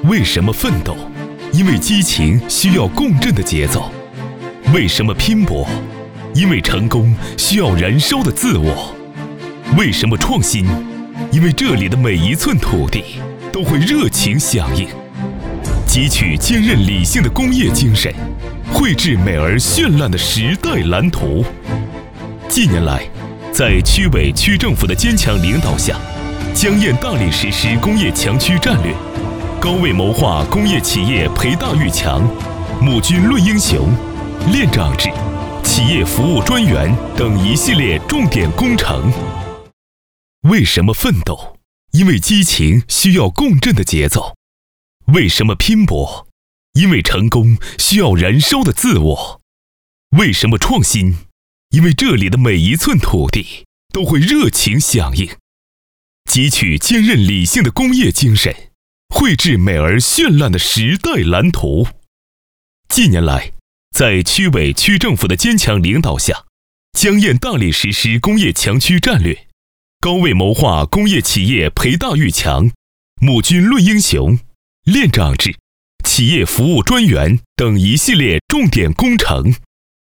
为什么奋斗？因为激情需要共振的节奏。为什么拼搏？因为成功需要燃烧的自我。为什么创新？因为这里的每一寸土地都会热情响应。汲取坚韧理性的工业精神，绘制美而绚烂的时代蓝图。近年来，在区委区政府的坚强领导下，江堰大力实施工业强区战略，高位谋划工业企业培大育强、募军论英雄、练长制、企业服务专员等一系列重点工程。为什么奋斗？因为激情需要共振的节奏。为什么拼搏？因为成功需要燃烧的自我。为什么创新？因为这里的每一寸土地都会热情响应。汲取坚韧理性的工业精神，绘制美而绚烂的时代蓝图。近年来，在区委区政府的坚强领导下，江堰大力实施工业强区战略，高位谋划工业企业培大育强、募军论英雄、练长制、企业服务专员等一系列重点工程。